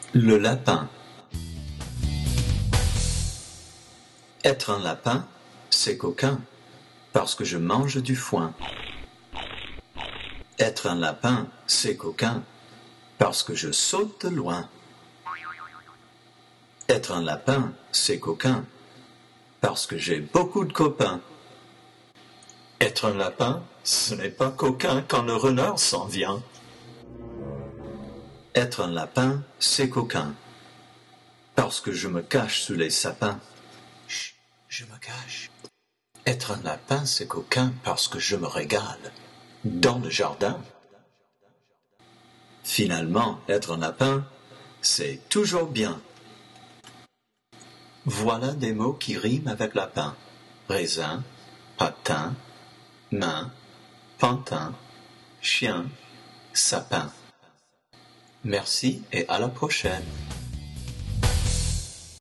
Le lapin. Être un lapin, c'est coquin, parce que je mange du foin. Être un lapin, c'est coquin, parce que je saute loin. Être un lapin, c'est coquin, parce que j'ai beaucoup de copains. Être un lapin, ce n'est pas coquin quand le renard s'en vient. Être un lapin, c'est coquin, parce que je me cache sous les sapins. Chut, je me cache. Être un lapin, c'est coquin parce que je me régale dans le jardin. Finalement, être un lapin, c'est toujours bien. Voilà des mots qui riment avec lapin. Raisin, patin, main, pantin, chien, sapin. Merci et à la prochaine.